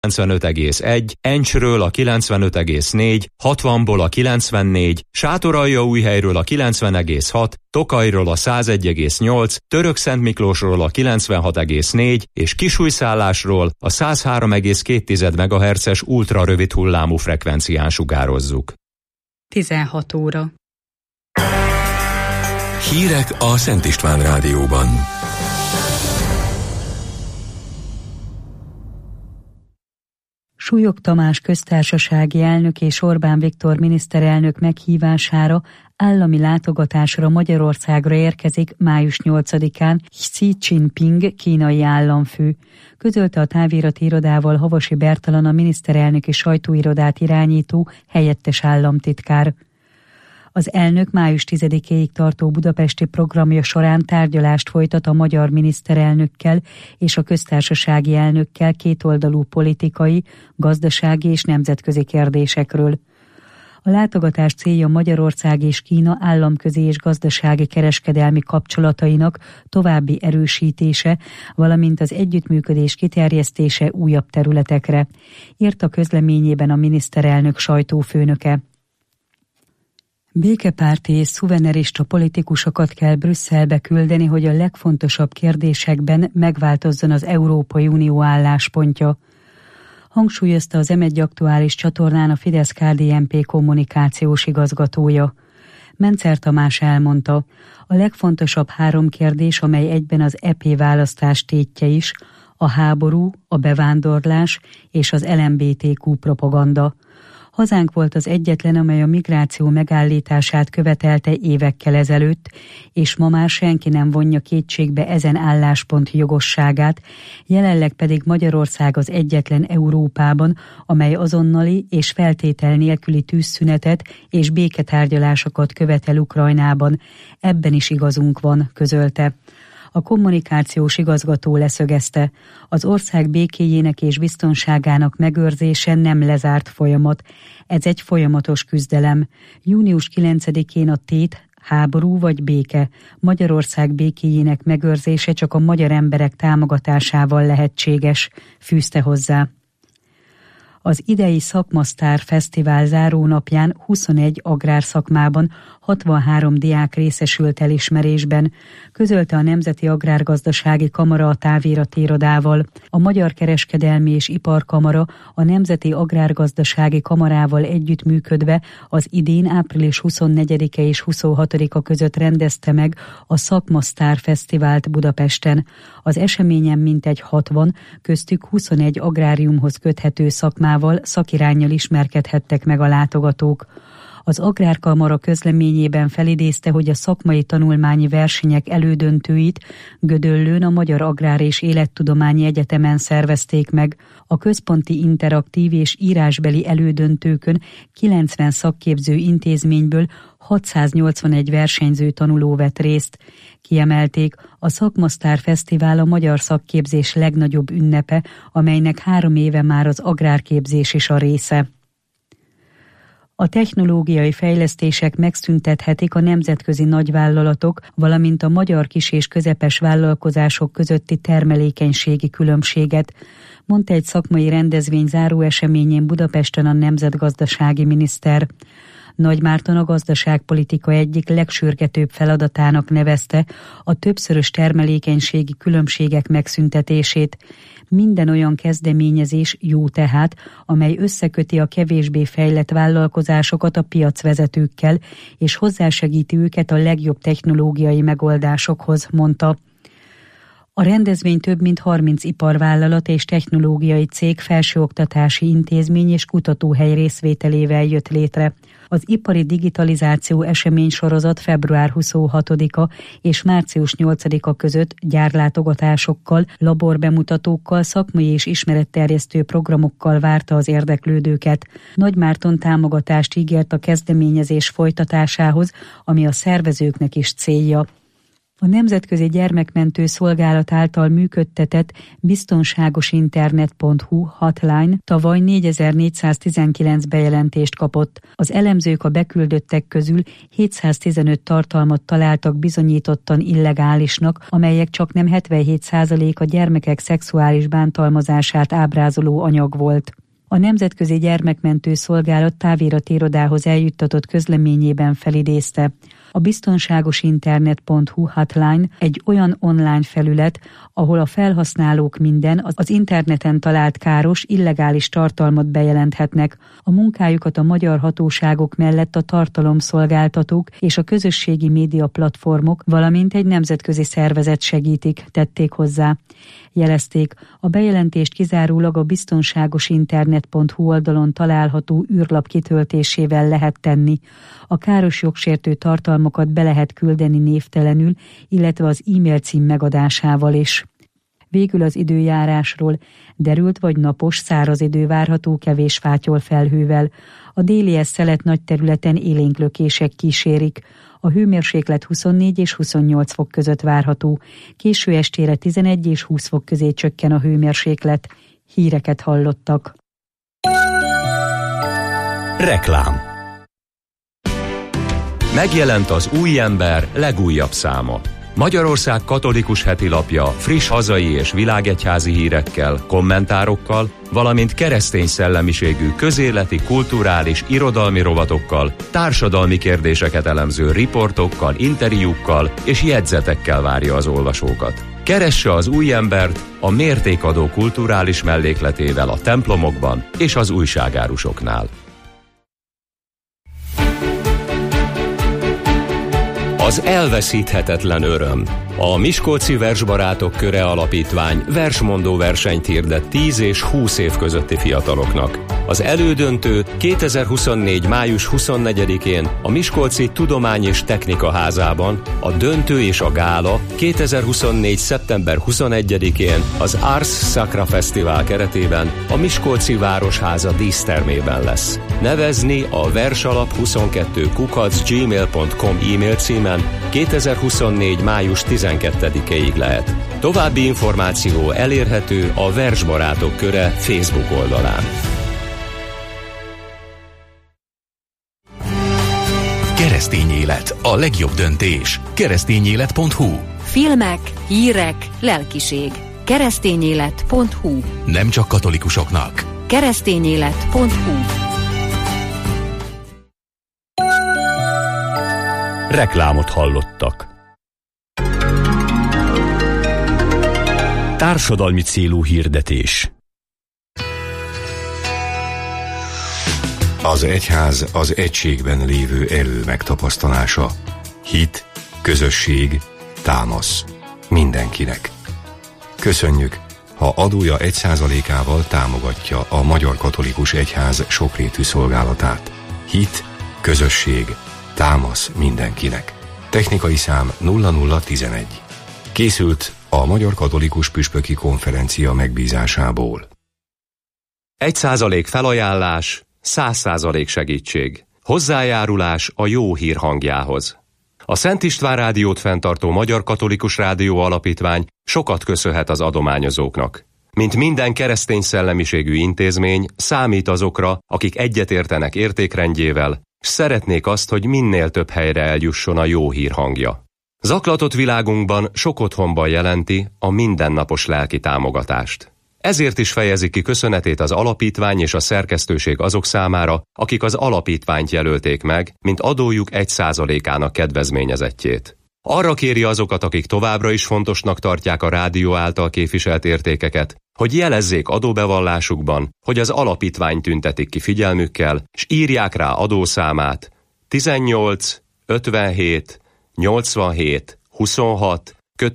95,1, Encsről a 95,4, 60-ból a 94, Sátoraljaújhelyről a 90,6, Tokajról a 101,8, Törökszentmiklósról a 96,4 és Kisújszállásról a 103,2 MHz-es ultrarövid hullámú frekvencián sugározzuk. 16 óra. Hírek a Szent István Rádióban. Súlyog Tamás köztársasági elnök és Orbán Viktor miniszterelnök meghívására állami látogatásra Magyarországra érkezik május 8-án Xi Jinping kínai államfő. Közölte a távirati irodával Havasi Bertalan, a miniszterelnöki sajtóirodát irányító helyettes államtitkár. Az elnök május 10-éig tartó budapesti programja során tárgyalást folytat a magyar miniszterelnökkel és a köztársasági elnökkel kétoldalú politikai, gazdasági és nemzetközi kérdésekről. A látogatás célja Magyarország és Kína államközi és gazdasági kereskedelmi kapcsolatainak további erősítése, valamint az együttműködés kiterjesztése újabb területekre, írt a közleményében a miniszterelnök sajtófőnöke. Békepárti és szuvenerista politikusokat kell Brüsszelbe küldeni, hogy a legfontosabb kérdésekben megváltozzon az Európai Unió álláspontja. Hangsúlyozta az M1 aktuális csatornán a Fidesz-KDNP kommunikációs igazgatója. Mencer Tamás elmondta, a legfontosabb 3 kérdés, amely egyben az EP választás tétje is, a háború, a bevándorlás és az LMBTQ propaganda. Hazánk volt az egyetlen, amely a migráció megállítását követelte évekkel ezelőtt, és ma már senki nem vonja kétségbe ezen álláspont jogosságát, jelenleg pedig Magyarország az egyetlen Európában, amely azonnali és feltétel nélküli tűzszünetet és béketárgyalásokat követel Ukrajnában. Ebben is igazunk van, közölte. A kommunikációs igazgató leszögezte, az ország békéjének és biztonságának megőrzése nem lezárt folyamat. Ez egy folyamatos küzdelem. Június 9-én a tét háború vagy béke. Magyarország békéjének megőrzése csak a magyar emberek támogatásával lehetséges, fűzte hozzá. Az idei Szakmasztár Fesztivál zárónapján 21 agrárszakmában 63 diák részesült elismerésben, közölte a Nemzeti Agrárgazdasági Kamara a távirati irodával. A Magyar Kereskedelmi és Iparkamara a Nemzeti Agrárgazdasági Kamarával együttműködve az idén április 24-e és 26-a között rendezte meg a Szakmasztár Fesztivált Budapesten. Az eseményen mintegy 60, köztük 21 agráriumhoz köthető szakmával, szakiránnyal ismerkedhettek meg a látogatók. Az Agrárkamara közleményében felidézte, hogy a szakmai tanulmányi versenyek elődöntőit Gödöllőn a Magyar Agrár és Élettudományi Egyetemen szervezték meg. A központi interaktív és írásbeli elődöntőkön 90 szakképző intézményből 681 versenyző tanuló vett részt. Kiemelték, a Szakmasztár Fesztivál a magyar szakképzés legnagyobb ünnepe, amelynek 3 éve már az agrárképzés is a része. A technológiai fejlesztések megszüntethetik a nemzetközi nagyvállalatok, valamint a magyar kis- és közepes vállalkozások közötti termelékenységi különbséget, mondta egy szakmai rendezvény záró eseményén Budapesten a nemzetgazdasági miniszter. Nagy Márton a gazdaságpolitika egyik legsürgetőbb feladatának nevezte a többszörös termelékenységi különbségek megszüntetését. Minden olyan kezdeményezés jó tehát, amely összeköti a kevésbé fejlett vállalkozásokat a piacvezetőkkel, és hozzásegíti őket a legjobb technológiai megoldásokhoz, mondta. A rendezvény több mint 30 iparvállalat és technológiai cég, felsőoktatási intézmény és kutatóhely részvételével jött létre. Az ipari digitalizáció eseménysorozat február 26-a és március 8-a között gyárlátogatásokkal, laborbemutatókkal, szakmai és ismeretterjesztő programokkal várta az érdeklődőket. Nagy Márton támogatást ígért a kezdeményezés folytatásához, ami a szervezőknek is célja. A Nemzetközi Gyermekmentő Szolgálat által működtetett biztonságosinternet.hu hotline tavaly 4419 bejelentést kapott. Az elemzők a beküldöttek közül 715 tartalmat találtak bizonyítottan illegálisnak, amelyek csaknem 77% a gyermekek szexuális bántalmazását ábrázoló anyag volt. A Nemzetközi Gyermekmentő Szolgálat távirati-irodához eljuttatott közleményében felidézte: a biztonságosinternet.hu hotline egy olyan online felület, ahol a felhasználók minden az interneten talált káros, illegális tartalmat bejelenthetnek. A munkájukat a magyar hatóságok mellett a tartalomszolgáltatók és a közösségi média platformok, valamint egy nemzetközi szervezet segítik, tették hozzá. Jelezték, a bejelentést kizárólag a biztonságosinternet.hu oldalon található űrlap kitöltésével lehet tenni. A káros jogsértő tartalmakat be lehet küldeni névtelenül, illetve az e-mail cím megadásával is. Végül az időjárásról: derült vagy napos, száraz idő várható kevés fátyol felhővel. A déli szelet nagy területen élénklökések kísérik. A hőmérséklet 24 és 28 fok között várható. Késő estére 11 és 20 fok közé csökken a hőmérséklet. Híreket hallottak. Reklám. Megjelent az Új Ember legújabb száma. Magyarország katolikus hetilapja friss hazai és világegyházi hírekkel, kommentárokkal, valamint keresztény szellemiségű közéleti, kulturális, irodalmi rovatokkal, társadalmi kérdéseket elemző riportokkal, interjúkkal és jegyzetekkel várja az olvasókat. Keresse az Új Embert a mértékadó kulturális mellékletével a templomokban és az újságárusoknál. Az elveszíthetetlen öröm. A Miskolci Versbarátok Köre Alapítvány versmondó versenyt hirdet 10 és 20 év közötti fiataloknak. Az elődöntő 2024. május 24-én a Miskolci Tudomány és Technika Házában, a döntő és a gála 2024. szeptember 21-én az Ars Sacra Fesztivál keretében a Miskolci Városháza dísztermében lesz. Nevezni a versalap22@gmail.com e-mail címen 2024. május 12-ig lehet. További információ elérhető a Versbarátok Köre Facebook oldalán. Keresztény élet, a legjobb döntés. Keresztényélet.hu. Filmek, hírek, lelkiség. Keresztényélet.hu. Nem csak katolikusoknak. Keresztényélet.hu. Reklámot hallottak. Társadalmi célú hirdetés. Az egyház az egységben lévő erő megtapasztalása. Hit, közösség, támasz. Mindenkinek. Köszönjük, ha adója 1%-ával támogatja a Magyar Katolikus Egyház sokrétű szolgálatát. Hit, közösség, támasz mindenkinek. Technikai szám 0011. Készült a Magyar Katolikus Püspöki Konferencia megbízásából. 1% felajánlás, 100% segítség. Hozzájárulás a jó hír hangjához. A Szent István Rádiót fenntartó Magyar Katolikus Rádió Alapítvány sokat köszönhet az adományozóknak. Mint minden keresztény szellemiségű intézmény, számít azokra, akik egyetértenek értékrendjével, s szeretnék azt, hogy minél több helyre eljusson a jó hír hangja. Zaklatott világunkban sok otthonban jelenti a mindennapos lelki támogatást. Ezért is fejezi ki köszönetét az alapítvány és a szerkesztőség azok számára, akik az alapítványt jelölték meg, mint adójuk 1%-ának kedvezményezettjét. Arra kéri azokat, akik továbbra is fontosnak tartják a rádió által képviselt értékeket, hogy jelezzék adóbevallásukban, hogy az alapítvány tüntetik ki figyelmükkel, s írják rá adószámát 18 57 87 26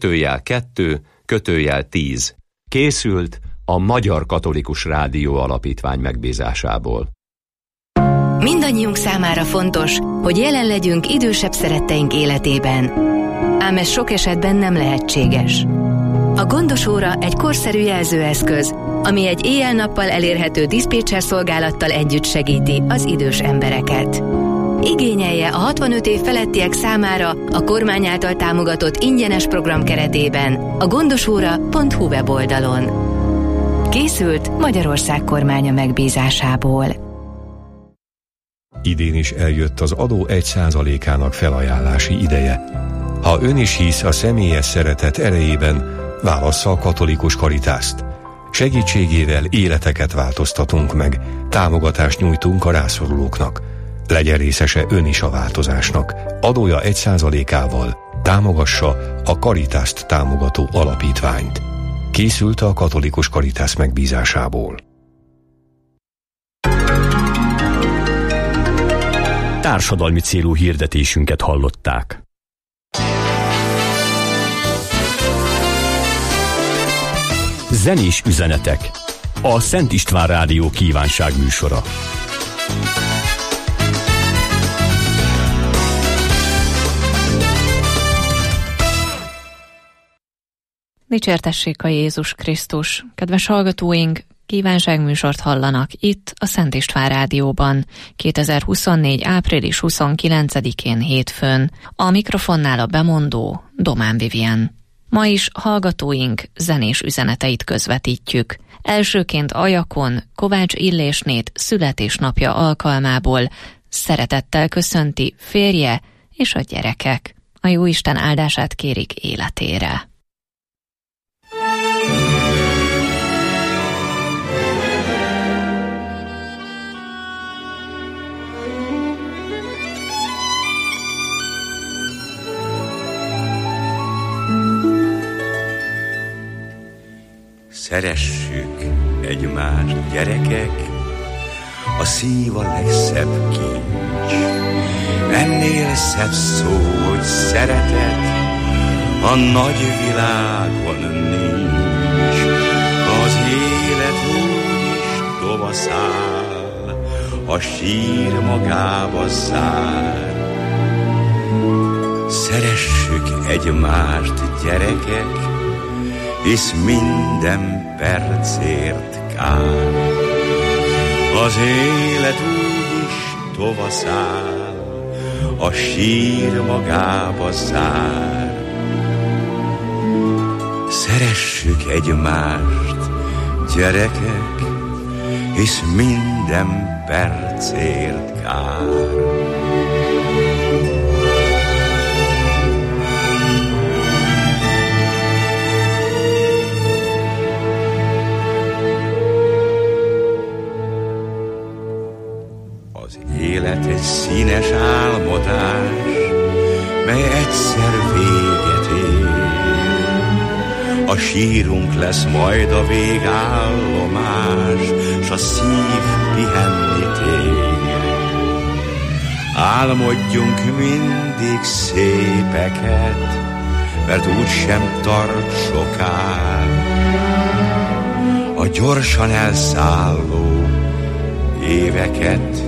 /2 /10. Készült a Magyar Katolikus Rádió Alapítvány megbízásából. Mindannyiunk számára fontos, hogy jelen legyünk idősebb szeretteink életében. Ám ez sok esetben nem lehetséges. A Gondos Óra egy korszerű jelzőeszköz, ami egy éjjel-nappal elérhető diszpécser szolgálattal együtt segíti az idős embereket. Igényelje a 65 év felettiek számára a kormány által támogatott ingyenes program keretében a gondosóra.hu weboldalon. Készült Magyarország kormánya megbízásából. Idén is eljött az adó 1%-ának felajánlási ideje. Ha ön is hisz a személyes szeretet erejében, válassza a katolikus Caritást. Segítségével életeket változtatunk meg, támogatást nyújtunk a rászorulóknak. Legyen részese ön is a változásnak. Adója 1%-ával támogassa a Caritást támogató alapítványt. Készült a katolikus Caritas megbízásából. Társadalmi célú hirdetésünket hallották. Zenés üzenetek. A Szent István Rádió kívánságműsora. Dicsértessék a Jézus Krisztus! Kedves hallgatóink, kívánságműsort hallanak itt a Szent István Rádióban 2024. április 29-én hétfőn. A mikrofonnál a bemondó Domán Vivien. Ma is hallgatóink zenés üzeneteit közvetítjük. Elsőként Ajakon Kovács Illésnét születésnapja alkalmából szeretettel köszönti férje és a gyerekek. A Jóisten áldását kérik életére. Szeressük egymást, gyerekek, a szív a legszebb kincs. Ennél szebb szó, hogy szeretet, a nagy világon nincs. Az élet úgyis tovaszáll, a sír magába zár. Szeressük egymást, gyerekek, hisz minden percért kár. Az élet úgyis tovaszáll, a sír magába zár. Szeressük egymást, gyerekek, hisz minden percért kár. Élet egy színes álmodás, mely egyszer véget ér. A sírunk lesz majd a végállomás, s a szív pihenni tér. Álmodjunk mindig szépeket, mert úgysem tart soká a gyorsan elszálló éveket.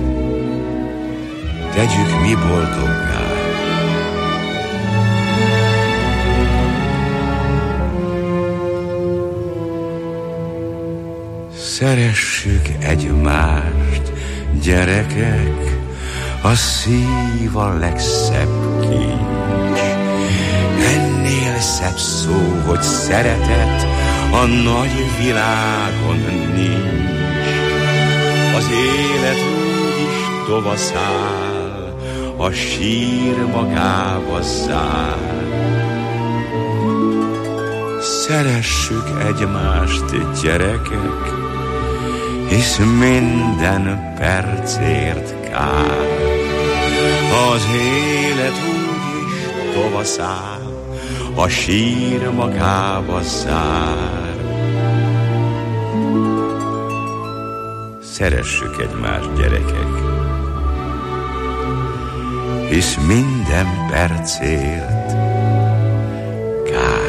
Tegyük mi boldoggá. Szeressük egymást, gyerekek, a szív a legszebb kincs. Ennél szebb szó, hogy szeretet, a nagy világon nincs. Az élet úgyis tovaszáll, a sír magába zár. Szeressük egymást, gyerekek, hisz minden percért kár. Az élet úgyis tovaszáll, a sír magába zár. Szeressük egymást, gyerekek, hisz minden percért kár.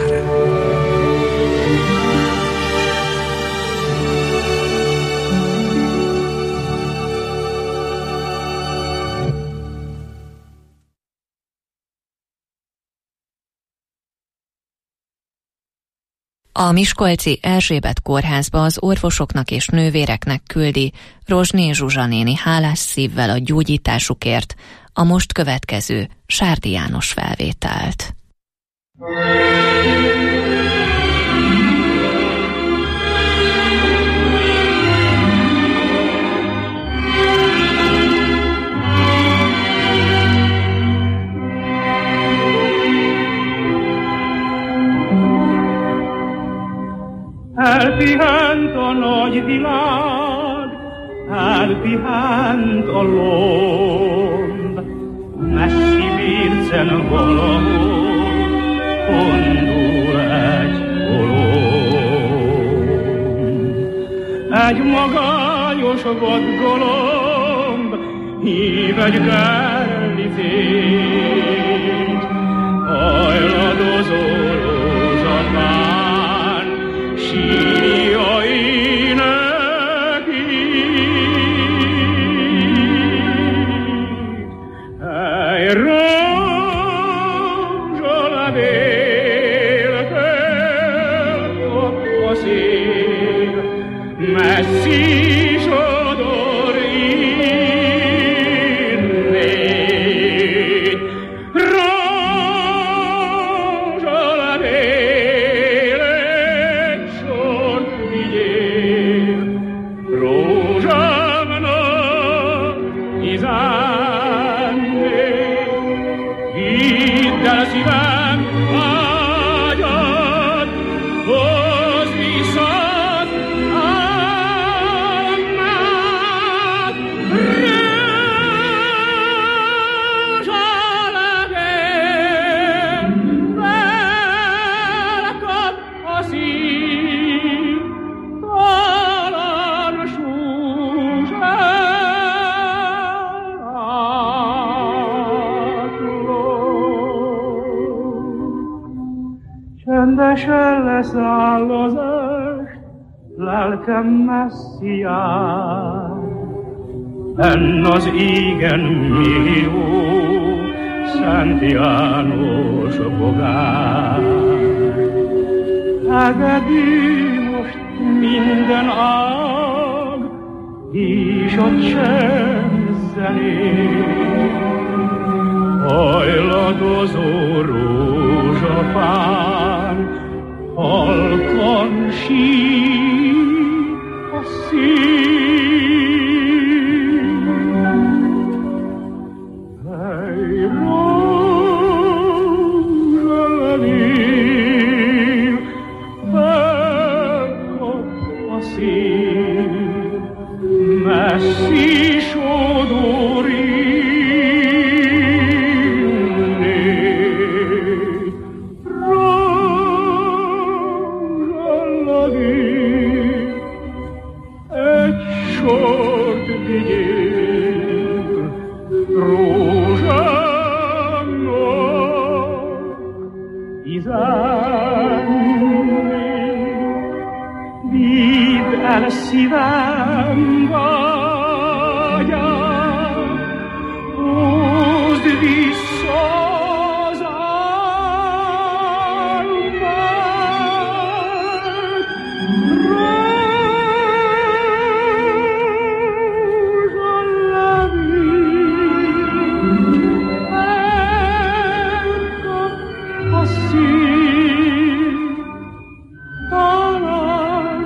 A miskolci Erzsébet kórházba az orvosoknak és nővéreknek küldi Rozsné Zsuzsa néni hálás szívvel a gyógyításukért a most következő Sárdi János felvételt. Elpihent a nagy világ, elpihent a lomb, messzi bircen valahol kondul egy holom. Egy magányos vadgalomb hív egy gerli fényt, hajladozó rózsapán sírja énekét. Egy rózsalevélkel kap a szél, messzi sodor innét. Rózsalevél egy sort vigyél, rózsámnak izánnét. Vidd el szívem ágyat, hozd vissza csendesen leszáll az est, lelkem messzi jár. Benn az égen millió Szent János bogár. Hegedű most minden ág, és a csend zenél. Hajladozó rózsafán halkan sír a szív. Hely rózsalevél, felkap a szív, messzi sodor szívem vágyat, hozd vissza az álmát. Rózsalevél, elkap a szív, talán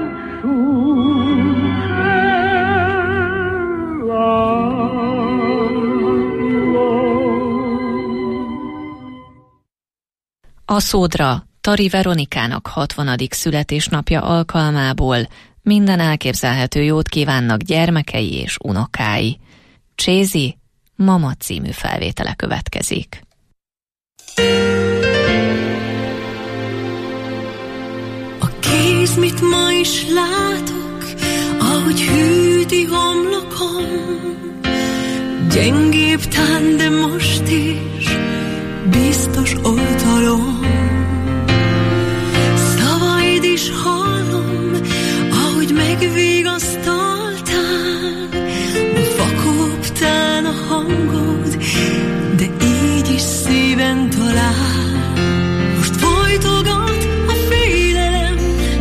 A Szódra Tari Veronikának 60. születésnapja alkalmából minden elképzelhető jót kívánnak gyermekei és unokái. Csézi Mama című felvétele következik. A kéz, mit ma is látok, ahogy hűti homlokom, gyengébb tán, de most is biztos oltalom. Szavaid is hallom, ahogy megvigasztaltál, fakoptál a hangod, de így is szíven talál. Most folytogat a félelem,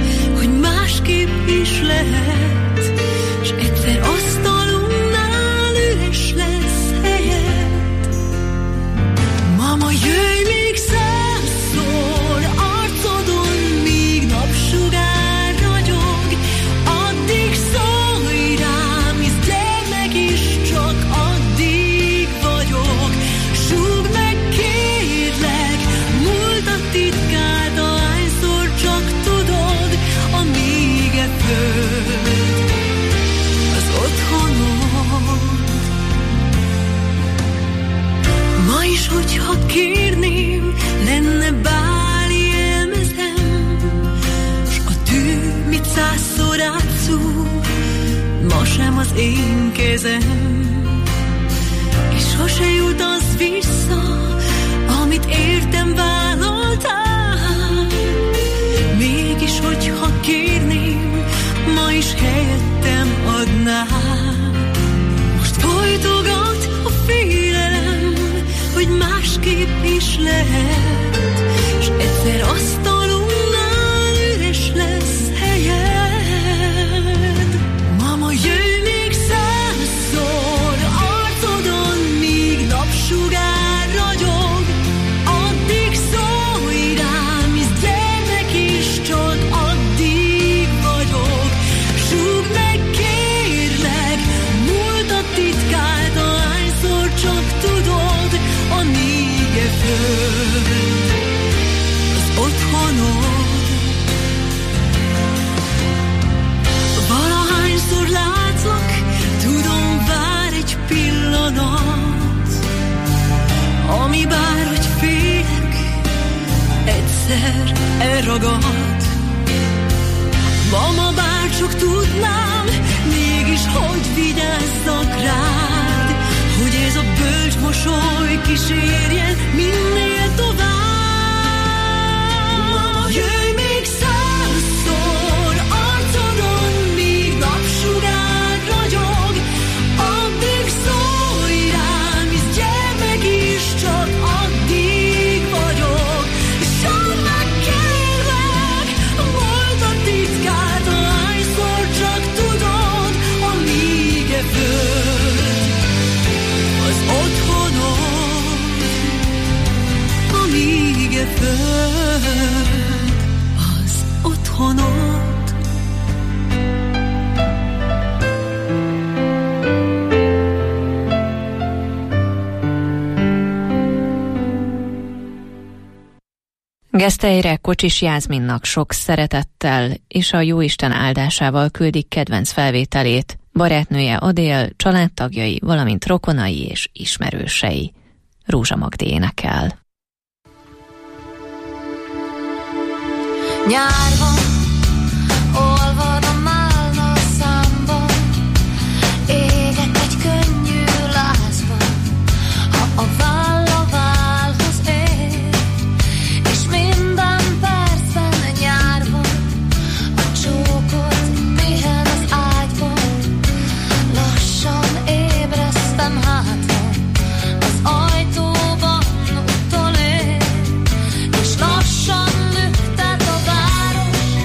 sem az én kezem, és sose jut az vissza, amit értem vállaltál. Mégis, hogyha kérném, ma is helyettem adnál. Most folytogat a félelem, hogy másképp is lehet, s egyszer asztalunknál üres lesz helyed. Mama, jöjj még 100-szor arcodon, míg napsugár ragyog, addig szólj rám, hisz gyermek is csak addig vagyok. Súgd meg, kérlek, múltat titkált, ahányszor csak tudod, a nége föld az otthonod. Valahányszor látlak, tudom, vár egy pillanat, ami bárhogy félek, egyszer elragad. Mama, bárcsak tudnám, mégis hogy vigyázzak rád, hogy ez a bölcs mosoly kísérjen minél tovább. Mama, jöjj még 100-szor arcodon, míg napsugár ragyog, addig szólj rám, hisz gyermek is csak addig vagyok. Sódd meg, kérlek, volt a titkát, ahányszor csak tudod, amíg e föld az otthonod, amíg e föld az otthonod. Geszteire Kocsis Jászminnak sok szeretettel és a Jóisten áldásával küldik kedvenc felvételét barátnője Adél, családtagjai, valamint rokonai és ismerősei. Rózsa Magdi énekel. Nyár van, olvad a málna számba, éget egy könnyű lázban, ha a váll a vállhoz ér, és minden percben nyár van, a csókot pihen az ágyban, lassan ébresztem hátra, az ajtóban utolér, és lassan lüktet a város,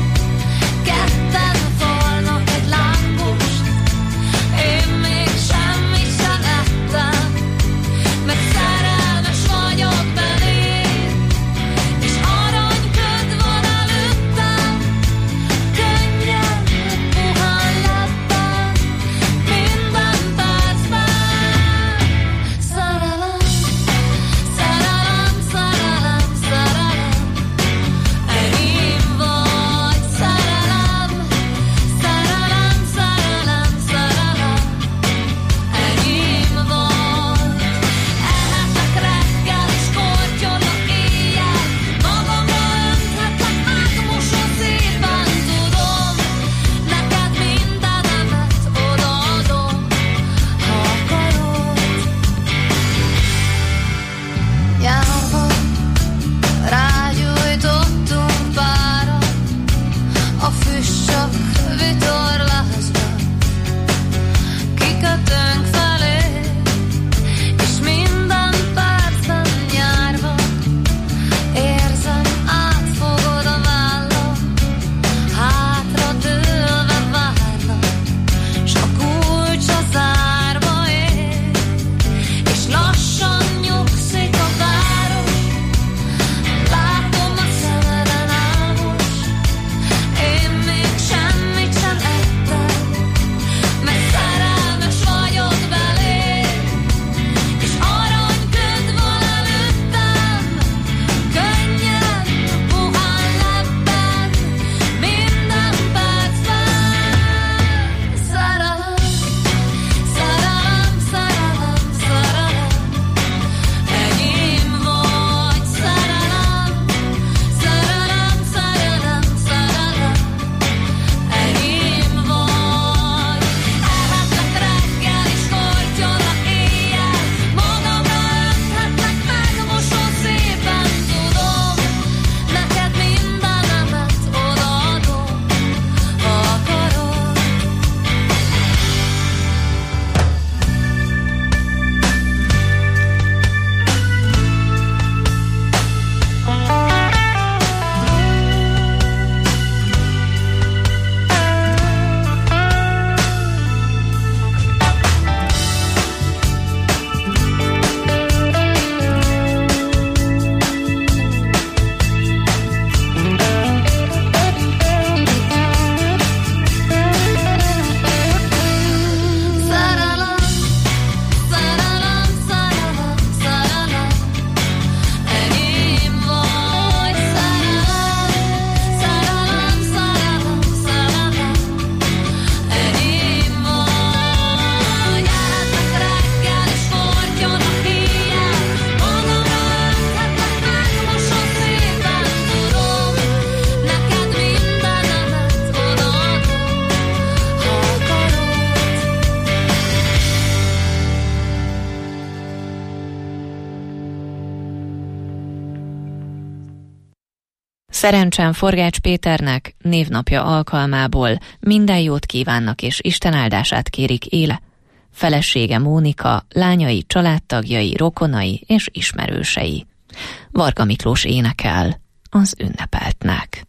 Szerencsen Forgács Péternek névnapja alkalmából minden jót kívánnak és Isten áldását kérik éle, felesége Mónika, lányai, családtagjai, rokonai és ismerősei. Varga Miklós énekel az ünnepeltnek.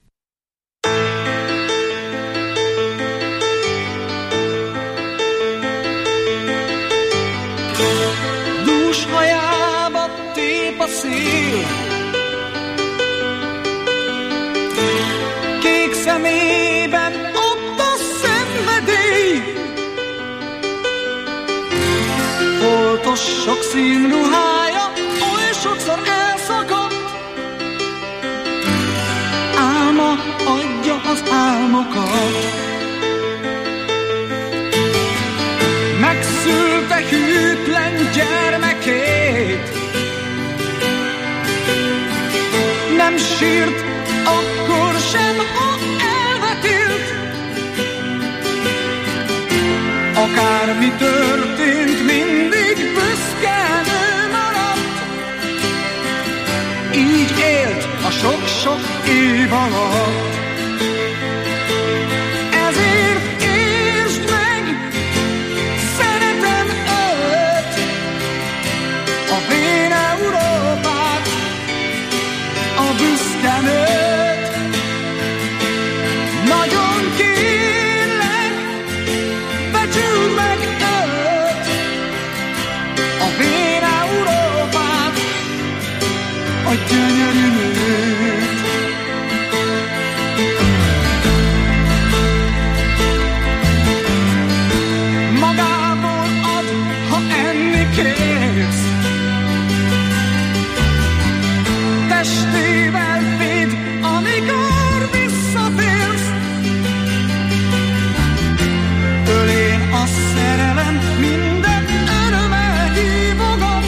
Dús hajába tép a szél, kék szemében ott a szenvedély, foltos sok színruhája oly sokszor elszakadt, álma adja az álmokat. Megszülte hűtlen gyermekét, nem sírt akkor sem, ha elvetélt. Akármi történt, mindig büszke nő maradt. Így élt a sok-sok év alatt. Ezért értsd meg, szeretem őt, a vén Európát, a büszke nőt. Nagyon kérlek, becsüld meg őt, a vén Európát, a gyönyörű nőt. Magából ad, ha enni kérsz, testével véd, amikor visszatérsz. Ölén a szerelem minden örömmel hívogat,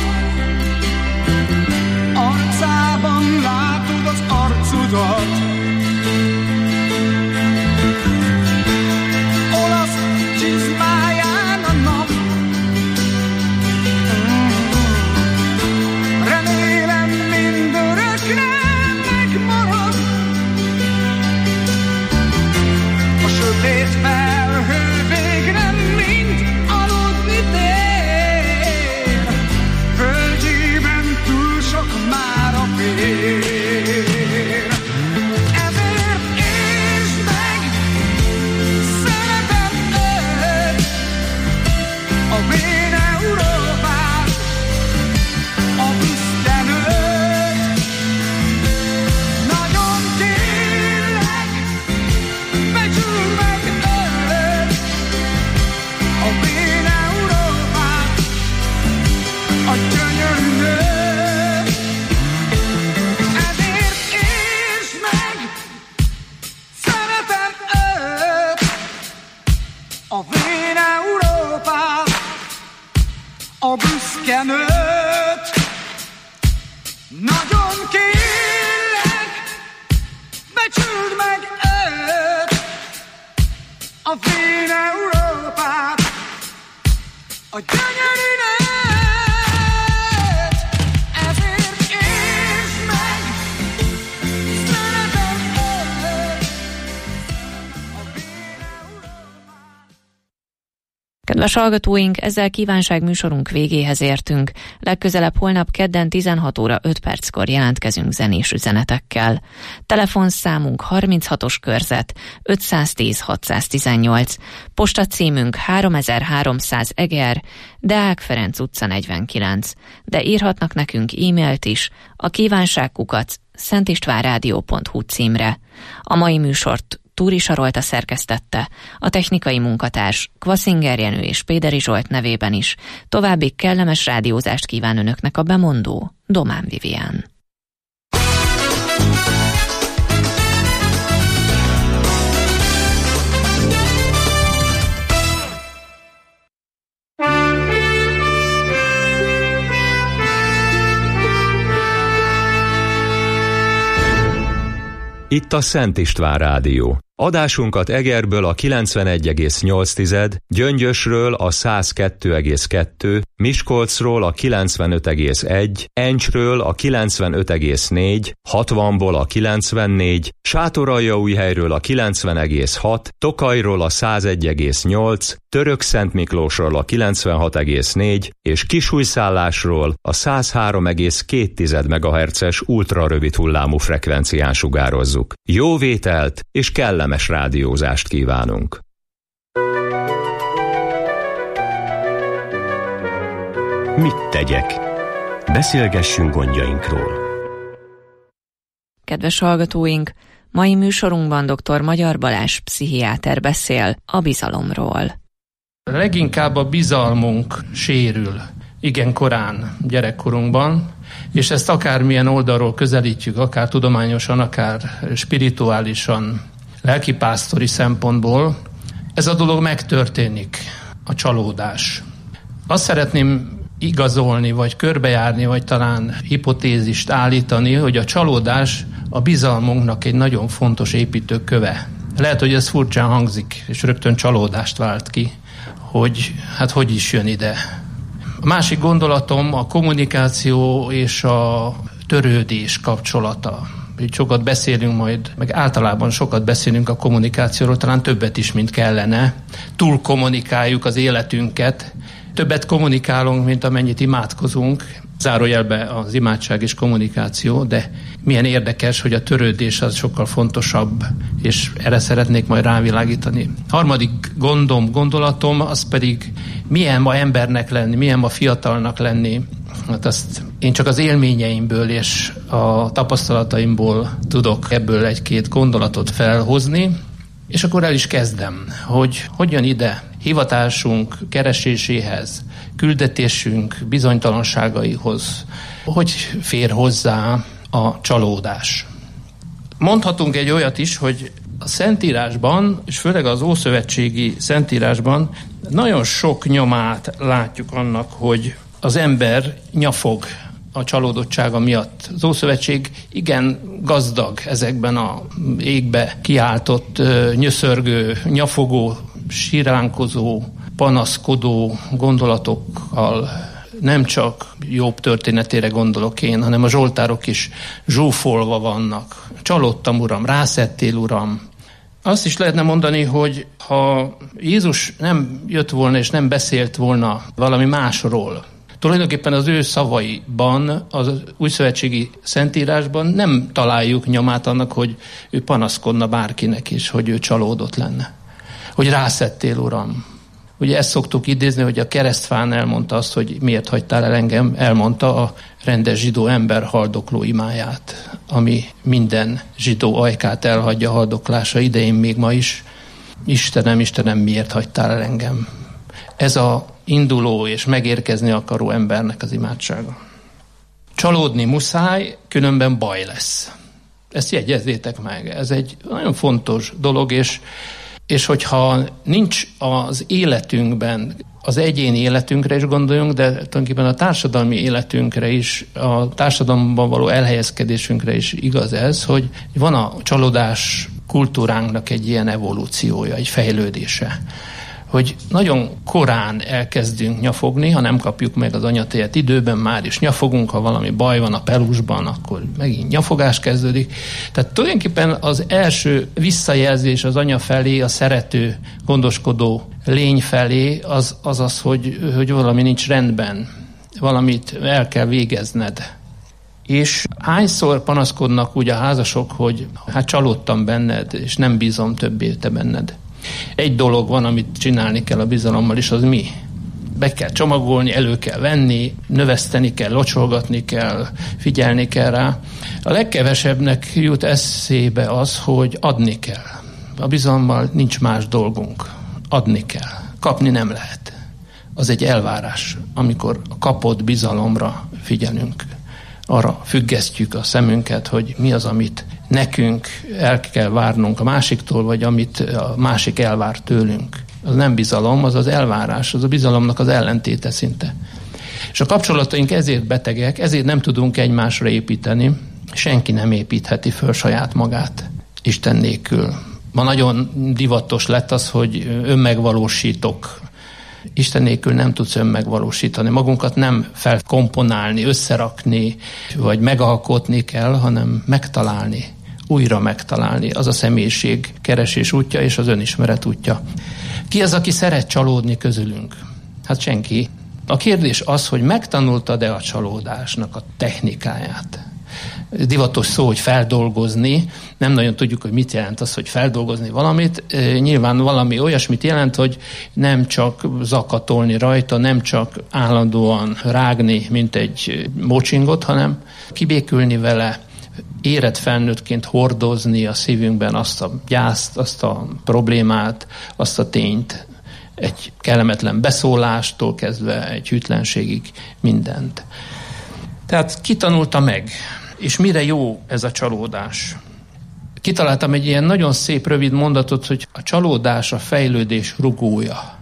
arcában látod az arcudat. Olasz csizmáján a nap, remélem mindörökre megmarad. A sötét felhő végre mind aludni tér, földjében túl sok már a fér. Ezért értsd meg, szeretem őt, a vén Európát, a büszke nőt. Nagyon kérlek, becsüld meg őt, a vén Európát, a gyönyörű nőt. Ezért értsd meg, szeretem őt, a vén Európát, a büszke nőt. Nagyon kérlek, becsüld meg őt, a vén Európát, a gyönyörű nőt. Ezért értsd meg, szeretem őt, a vén Európát. Kedves hallgatóink, ezzel kívánság műsorunk végéhez értünk. Legközelebb holnap kedden 16 óra 5 perckor jelentkezünk zenés üzenetekkel. Telefonszámunk 36-os körzet 510 618. Postacímünk 3300 Eger, Deák Ferenc utca 49. De írhatnak nekünk e-mailt is a kívánságkukac@szentistvánradio.hu címre. A mai műsort Túri Sarolta szerkesztette, a technikai munkatárs Kvaszinger Jenő és Péderi Zsolt nevében is. További kellemes rádiózást kíván önöknek a bemondó Domán Vivian. Itt a Szent István Rádió. Adásunkat Egerből a 91,8, Gyöngyösről a 102,2, Miskolcról a 95,1, Encsről a 95,4, 60-ból a 94, Sátoraljaújhelyről a 90,6, Tokajról a 101,8, Törökszentmiklósról a 96,4 és Kisújszállásról a 103,2 MHz-es ultrarövid hullámú frekvencián sugározzuk. Jó vételt és kellemes rádiózást kívánunk! Mit tegyek? Beszélgessünk gondjainkról. Kedves hallgatóink, mai műsorunkban dr. Magyar Balázs pszichiáter beszél a bizalomról. Leginkább a bizalmunk sérül igen korán gyerekkorunkban, és ezt akármilyen oldalról közelítjük, akár tudományosan, akár spirituálisan, lelkipásztori szempontból, ez a dolog megtörténik, a csalódás. Azt szeretném igazolni, vagy körbejárni, vagy talán hipotézist állítani, hogy a csalódás a bizalmunknak egy nagyon fontos építőköve. Lehet, hogy ez furcsán hangzik, és rögtön csalódást vált ki, hogy hát hogy is jön ide. A másik gondolatom a kommunikáció és a törődés kapcsolata. Sokat beszélünk majd, meg általában sokat beszélünk a kommunikációról, talán többet is, mint kellene. Túl kommunikáljuk az életünket, többet kommunikálunk, mint amennyit imádkozunk. Zárójelbe az imádság és kommunikáció, de milyen érdekes, hogy a törődés az sokkal fontosabb, és erre szeretnék majd rávilágítani. Harmadik gondolatom, az pedig milyen ma embernek lenni, milyen ma fiatalnak lenni. Hát azt én csak az élményeimből és a tapasztalataimból tudok ebből egy-két gondolatot felhozni, és akkor el is kezdem, hogy hogyan ide hivatásunk kereséséhez, küldetésünk bizonytalanságaihoz, hogy fér hozzá a csalódás. Mondhatunk egy olyat is, hogy a Szentírásban, és főleg az ószövetségi Szentírásban nagyon sok nyomát látjuk annak, hogy az ember nyafog a csalódottsága miatt. Az Ószövetség igen gazdag ezekben a égbe kiáltott, nyöszörgő, nyafogó, siránkozó, panaszkodó gondolatokkal. Nem csak Jobb történetére gondolok én, hanem a zsoltárok is zsúfolva vannak. Csalódtam, Uram, rászettél, Uram. Azt is lehetne mondani, hogy ha Jézus nem jött volna és nem beszélt volna valami másról, tulajdonképpen az ő szavaiban, az újszövetségi Szentírásban nem találjuk nyomát annak, hogy ő panaszkodna bárkinek is, hogy ő csalódott lenne. Hogy rászettél, Uram. Ugye ezt szoktuk idézni, hogy a keresztfán elmondta azt, hogy miért hagytál el engem, elmondta a rendes zsidó ember haldokló imáját, ami minden zsidó ajkát elhagyja haldoklása idején még ma is. Istenem, Istenem, miért hagytál el engem? Ez a induló és megérkezni akaró embernek az imádsága. Csalódni muszáj, különben baj lesz. Ezt jegyezzétek meg. Ez egy nagyon fontos dolog, és hogyha nincs az életünkben, az egyéni életünkre is gondoljunk, de tulajdonképpen a társadalmi életünkre is, a társadalomban való elhelyezkedésünkre is igaz ez, hogy van a csalódás kultúránknak egy ilyen evolúciója, egy fejlődése. Hogy nagyon korán elkezdünk nyafogni, ha nem kapjuk meg az anyatejet időben, már is nyafogunk, ha valami baj van a pelusban, akkor megint nyafogás kezdődik. Tehát tulajdonképpen az első visszajelzés az anya felé, a szerető, gondoskodó lény felé az, hogy valami nincs rendben, valamit el kell végezned. És hányszor panaszkodnak úgy a házasok, hogy hát csalódtam benned, és nem bízom többé te benned. Egy dolog van, amit csinálni kell a bizalommal is, az mi? Be kell csomagolni, elő kell venni, növeszteni kell, locsolgatni kell, figyelni kell rá. A legkevesebbnek jut eszébe az, hogy adni kell. A bizalommal nincs más dolgunk. Adni kell. Kapni nem lehet. Az egy elvárás, amikor a kapott bizalomra figyelünk. Arra függesztjük a szemünket, hogy mi az, amit nekünk el kell várnunk a másiktól, vagy amit a másik elvár tőlünk. Az nem bizalom, az az elvárás, az a bizalomnak az ellentéte szinte. És a kapcsolataink ezért betegek, ezért nem tudunk egymásra építeni. Senki nem építheti föl saját magát Isten nélkül. Ma nagyon divatos lett az, hogy önmegvalósítok. Isten nélkül nem tudsz önmegvalósítani. Magunkat nem felkomponálni, összerakni, vagy megalkotni kell, hanem megtalálni, újra megtalálni. Az a személyiség keresés útja és az önismeret útja. Ki az, aki szeret csalódni közülünk? Hát senki. A kérdés az, hogy megtanultad-e a csalódásnak a technikáját? Divatos szó, hogy feldolgozni. Nem nagyon tudjuk, hogy mit jelent az, hogy feldolgozni valamit. Nyilván valami olyasmit jelent, hogy nem csak zakatolni rajta, nem csak állandóan rágni, mint egy mocsingot, hanem kibékülni vele, érett felnőttként hordozni a szívünkben azt a gyászt, azt a problémát, azt a tényt, egy kellemetlen beszólástól kezdve egy hűtlenségig mindent. Tehát ki tanulta meg, és mire jó ez a csalódás? Kitaláltam egy ilyen nagyon szép, rövid mondatot, hogy a csalódás a fejlődés rugója.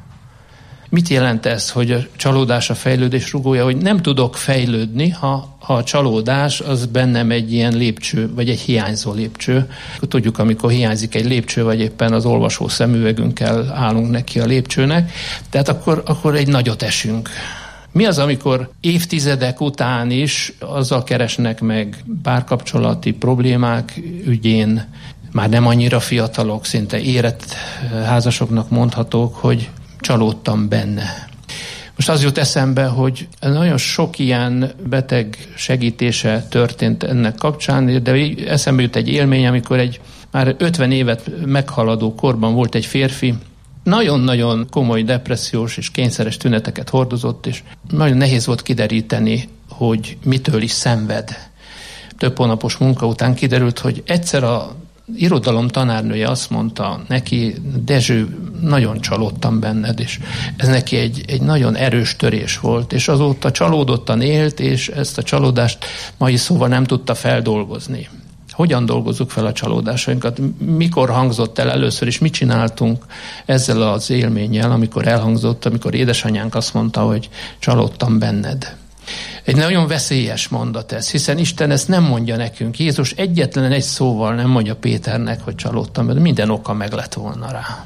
Mit jelent ez, hogy a csalódás a fejlődés rugója? Hogy nem tudok fejlődni, ha a csalódás az bennem egy ilyen lépcső, vagy egy hiányzó lépcső. Tudjuk, amikor hiányzik egy lépcső, vagy éppen az olvasó szemüvegünkkel állunk neki a lépcsőnek, tehát akkor egy nagyot esünk. Mi az, amikor évtizedek után is azzal keresnek meg párkapcsolati problémák ügyén, már nem annyira fiatalok, szinte érett házasoknak mondhatók, hogy csalódtam benne. Most az jut eszembe, hogy nagyon sok ilyen beteg segítése történt ennek kapcsán, de eszembe jut egy élmény, amikor egy már 50 évet meghaladó korban volt egy férfi, nagyon-nagyon komoly depressziós és kényszeres tüneteket hordozott, és nagyon nehéz volt kideríteni, hogy mitől is szenved. Több hónapos munka után kiderült, hogy egyszer a irodalom tanárnője azt mondta neki, Dezső, nagyon csalódtam benned, és ez neki egy nagyon erős törés volt, és azóta csalódottan élt, és ezt a csalódást mai szóval nem tudta feldolgozni. Hogyan dolgozzuk fel a csalódásainkat? Mikor hangzott el először, és mit csináltunk ezzel az élménnyel, amikor elhangzott, amikor édesanyánk azt mondta, hogy csalódtam benned? Egy nagyon veszélyes mondat ez, hiszen Isten ezt nem mondja nekünk. Jézus egyetlen egy szóval nem mondja Péternek, hogy csalódtam benned, minden oka meg lett volna rá.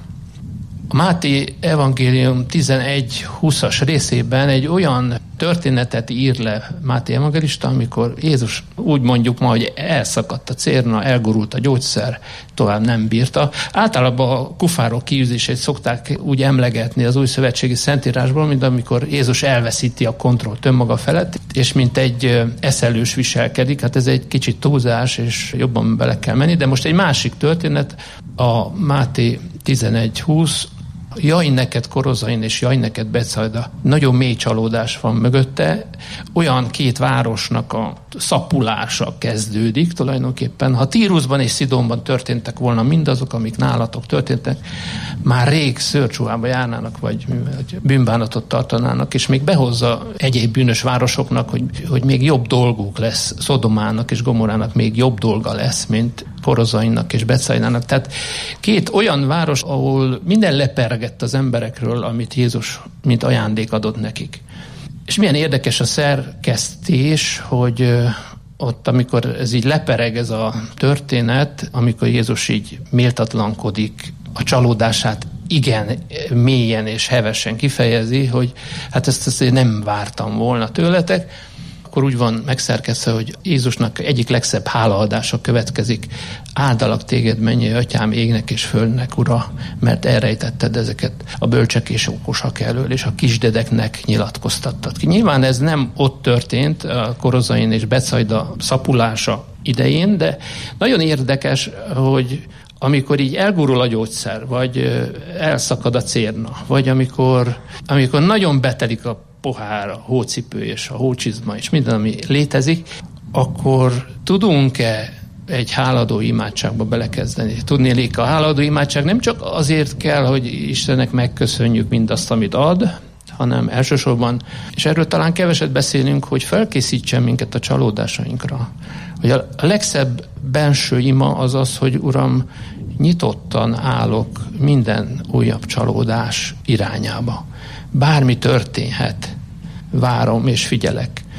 A Máté evangélium 11-20-as részében egy olyan történetet ír le Máté evangélista, amikor Jézus úgy mondjuk ma, hogy elszakadt a cérna, elgurult a gyógyszer, tovább nem bírta. Általában a kufárok kiűzését szokták úgy emlegetni az új szövetségi szentírásból, mint amikor Jézus elveszíti a kontrollt önmaga felett, és mint egy eszelős viselkedik. Hát ez egy kicsit túlzás, és jobban bele kell menni, de most egy másik történet, a Máté 11-20, jaj neked Korozain, és jaj neked Betszajda. Nagyon mély csalódás van mögötte. Olyan két városnak a szapulása kezdődik tulajdonképpen. Ha Tírusban és Szidonban történtek volna mindazok, amik nálatok történtek, már rég szőrcsuhába járnának, vagy bűnbánatot tartanának, és még behozza egyéb bűnös városoknak, hogy még jobb dolguk lesz, Szodomának és Gomorának még jobb dolga lesz, mint Korozainnak és Betszajdának. Tehát két olyan város, ahol minden lepergett az emberekről, amit Jézus mint ajándék adott nekik. És milyen érdekes a szerkesztés, hogy ott, amikor ez így lepereg ez a történet, amikor Jézus így méltatlankodik, a csalódását igen mélyen és hevesen kifejezi, hogy hát ezt azért nem vártam volna tőletek, akkor úgy van megszerkesztve, hogy Jézusnak egyik legszebb hálaadása következik. Áldalak téged, mennyei atyám, égnek és földnek, ura, mert elrejtetted ezeket a bölcsek és okosak elől, és a kisdedeknek nyilatkoztattad ki. Nyilván ez nem ott történt, a Korozain és Betszajda szapulása idején, de nagyon érdekes, hogy amikor így elgurul a gyógyszer, vagy elszakad a cérna, vagy amikor nagyon betelik a pohár, a hócipő és a hócsizma és minden, ami létezik, akkor tudunk-e egy háladó imádságba belekezdeni? Tudnélik, a háladó imádság nem csak azért kell, hogy Istennek megköszönjük mindazt, amit ad, hanem elsősorban, és erről talán keveset beszélünk, hogy felkészítsen minket a csalódásainkra. Hogy a legszebb benső ima az az, hogy Uram, nyitottan állok minden újabb csalódás irányába. Bármi történhet, várom és figyelek.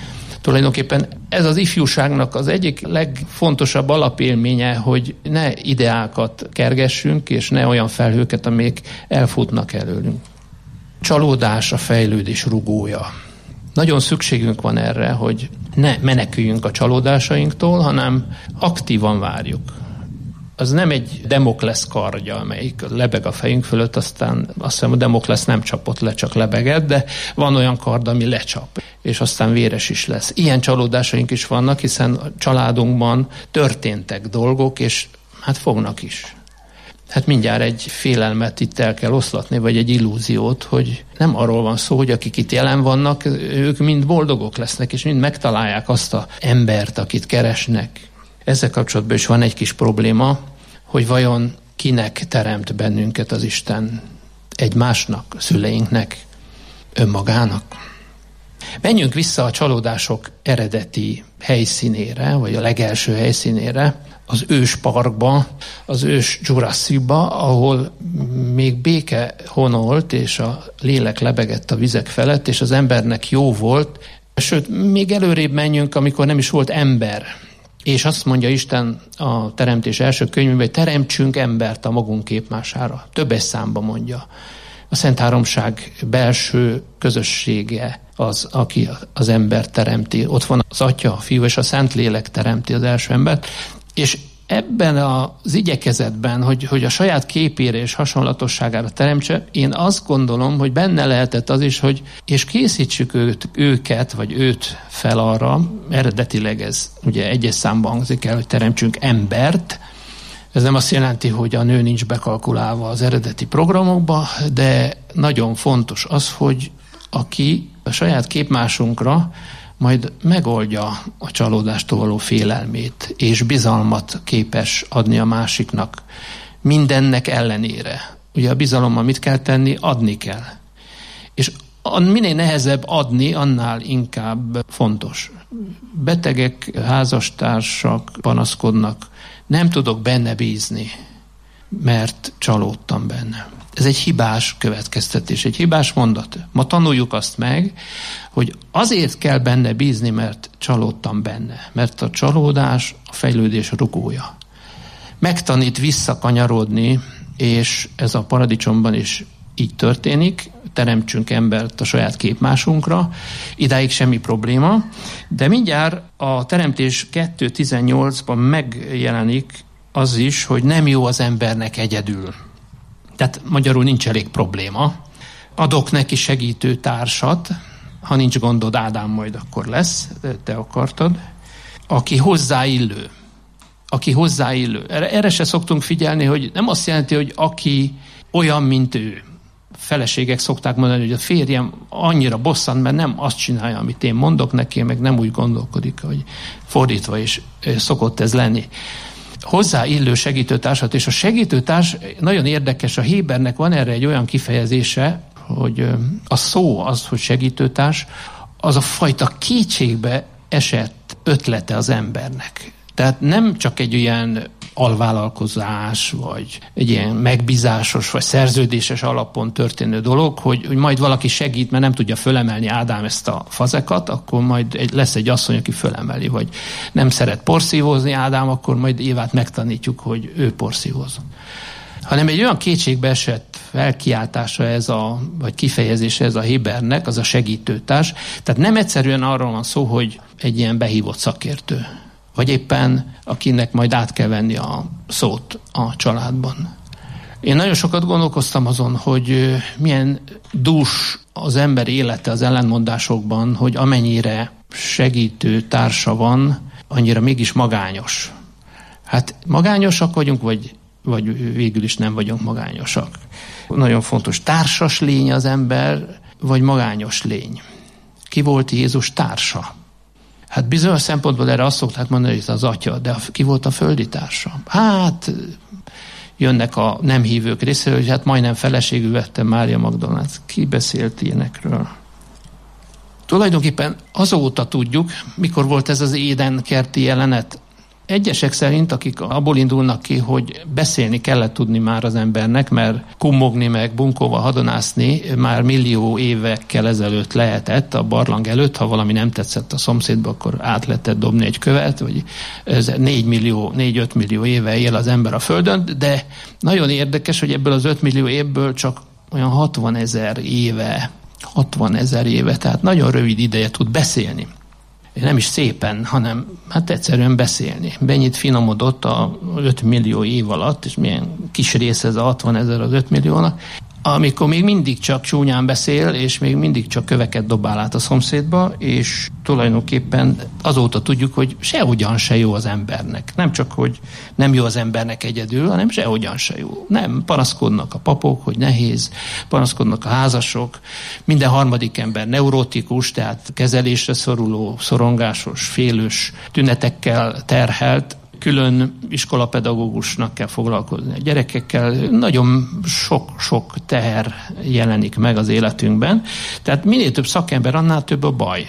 Tulajdonképpen ez az ifjúságnak az egyik legfontosabb alapélménye, hogy ne ideákat kergessünk, és ne olyan felhőket, amik elfutnak előlünk. Csalódás a fejlődés rugója. Nagyon szükségünk van erre, hogy ne meneküljünk a csalódásainktól, hanem aktívan várjuk. Az nem egy Demoklesz kardja, amelyik lebeg a fejünk fölött, aztán azt hiszem a Demoklesz nem csapott le, csak lebegett, de van olyan kard, ami lecsap, és aztán véres is lesz. Ilyen csalódásaink is vannak, hiszen a családunkban történtek dolgok, és hát fognak is. Hát mindjárt egy félelmet itt el kell oszlatni, vagy egy illúziót, hogy nem arról van szó, hogy akik itt jelen vannak, ők mind boldogok lesznek, és mind megtalálják azt az embert, akit keresnek. Ezzel kapcsolatban is van egy kis probléma, hogy vajon kinek teremt bennünket az Isten? Egymásnak, szüleinknek, önmagának? Menjünk vissza a csalódások eredeti helyszínére, vagy a legelső helyszínére, az ősparkba, az ős Jurasszikba, ahol még béke honolt, és a lélek lebegett a vizek felett, és az embernek jó volt. Sőt, még előrébb menjünk, amikor nem is volt ember. És azt mondja Isten a teremtés első könyvében, hogy teremtsünk embert a magunk képmására. Többes számba mondja. A Szent Háromság belső közössége az, aki az embert teremti. Ott van az Atya, a Fiú és a Szentlélek teremti az első embert. És ebben az igyekezetben, hogy a saját képére és hasonlatosságára teremtse, én azt gondolom, hogy benne lehetett az is, hogy és készítsük őket, vagy őt fel arra, eredetileg ez ugye egyes számban hangzik el, hogy teremtsünk embert. Ez nem azt jelenti, hogy a nő nincs bekalkulálva az eredeti programokba, de nagyon fontos az, hogy aki a saját képmásunkra majd megoldja a csalódástól való félelmét, és bizalmat képes adni a másiknak. Mindennek ellenére. Ugye a bizalommal mit kell tenni? Adni kell. És minél nehezebb adni, annál inkább fontos. Betegek, házastársak panaszkodnak. Nem tudok benne bízni, mert csalódtam benne. Ez egy hibás következtetés, egy hibás mondat. Ma tanuljuk azt meg, hogy azért kell benne bízni, mert csalódtam benne. Mert a csalódás a fejlődés rugója. Megtanít visszakanyarodni, és ez a paradicsomban is így történik. Teremtsünk embert a saját képmásunkra. Idáig semmi probléma. De mindjárt a Teremtés 2.18-ban megjelenik az is, hogy nem jó az embernek egyedül. Tehát magyarul nincs elég probléma. Adok neki segítő társat, ha nincs gondod, Ádám, majd akkor lesz, te akartad. Aki hozzáillő. Aki hozzáillő. Erre se szoktunk figyelni, hogy nem azt jelenti, hogy aki olyan, mint ő. Feleségek szokták mondani, hogy a férjem annyira bosszant, mert nem azt csinálja, amit én mondok neki, meg nem úgy gondolkodik, hogy fordítva is szokott ez lenni. Hozzáillő segítőtársat, és a segítőtárs nagyon érdekes, a Hébernek van erre egy olyan kifejezése, hogy a szó az, hogy segítőtárs, az a fajta kétségbe esett ötlete az embernek. Tehát nem csak egy olyan alvállalkozás, vagy egy ilyen megbízásos, vagy szerződéses alapon történő dolog, hogy majd valaki segít, mert nem tudja fölemelni Ádám ezt a fazekat, akkor majd lesz egy asszony, aki fölemeli, vagy nem szeret porszívózni Ádám, akkor majd Évát megtanítjuk, hogy ő porszívózzon. Hanem egy olyan kétségbe esett felkiáltása vagy kifejezése ez a Hébernek, az a segítőtárs. Tehát nem egyszerűen arról van szó, hogy egy ilyen behívott szakértő, vagy éppen akinek majd át kell venni a szót a családban. Én nagyon sokat gondolkoztam azon, hogy milyen dús az ember élete az ellentmondásokban, hogy amennyire segítő társa van, annyira mégis magányos. Hát magányosak vagyunk, vagy végül is nem vagyunk magányosak. Nagyon fontos, társas lény az ember, vagy magányos lény. Ki volt Jézus társa? Hát bizonyos szempontból erre azt szokták mondani, hogy az Atya, de ki volt a földi társa? Hát jönnek a nem hívők részéről, hogy hát majdnem feleségül vette Mária Magdolnát. Ki beszélt ilyenekről? Tulajdonképpen azóta tudjuk, mikor volt ez az Éden kerti jelenet, Egyesek szerint, akik abból indulnak ki, hogy beszélni kellett tudni már az embernek, mert kummogni meg bunkóval hadonászni már millió évekkel ezelőtt lehetett, a barlang előtt, ha valami nem tetszett a szomszédba, akkor át lehetett dobni egy követ, vagy ez 4-5 millió éve él az ember a Földön, de nagyon érdekes, hogy ebből az 5 millió évből csak olyan 60 000 éve, tehát nagyon rövid ideje tud beszélni. Nem is szépen, hanem hát egyszerűen beszélni. Mennyit finomodott a 5 millió év alatt, és milyen kis része ez a 60 000 az 5 milliónak, amikor még mindig csak csúnyán beszél, és még mindig csak köveket dobál át a szomszédba, és tulajdonképpen azóta tudjuk, hogy sehogyan se jó az embernek. Nem csak, hogy nem jó az embernek egyedül, hanem sehogyan se jó. Nem, panaszkodnak a papok, hogy nehéz, panaszkodnak a házasok, minden harmadik ember neurotikus, tehát kezelésre szoruló, szorongásos, félős tünetekkel terhelt, külön iskolapedagógusnak kell foglalkozni a gyerekekkel, nagyon sok teher jelenik meg az életünkben. Tehát minél több szakember, annál több a baj.